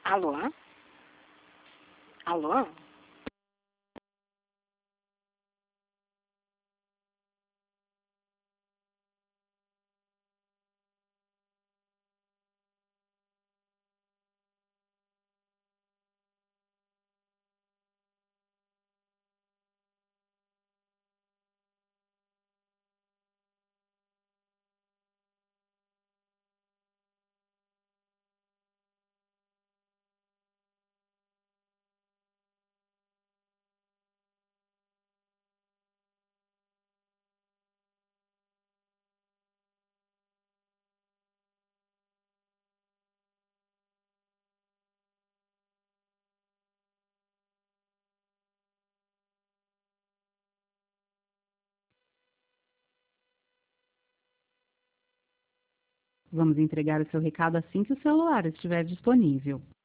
Alô? Alô? Vamos entregar o seu recado assim que o celular estiver disponível.